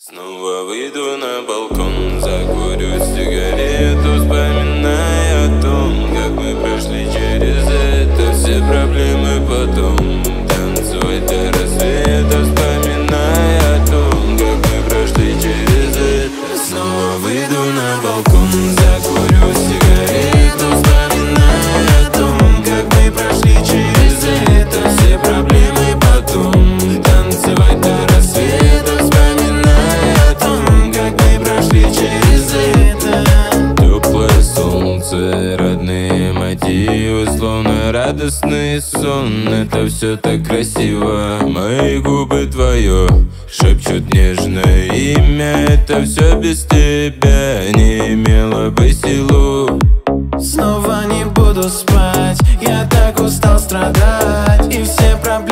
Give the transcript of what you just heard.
Снова выйду на балкон, закурю сигарету, вспоминая о том, как мы прошли через это, все проблемы потом. Танцевать до рассвета, вспоминая о том, как мы прошли через это. Снова выйду на балкон, закурю сигарету, вспоминая о том, как мы прошли через это, все проблемы потом. Танцевать до рассвета, вспоминая о том, как мы прошли через это. Теплое солнце, родные мотивы, словно радостный сон. Это все так красиво, мои губы твое шепчут нежное имя. Это все без тебя не имело бы силу. Снова не буду спать, я так устал страдать, и все проблемы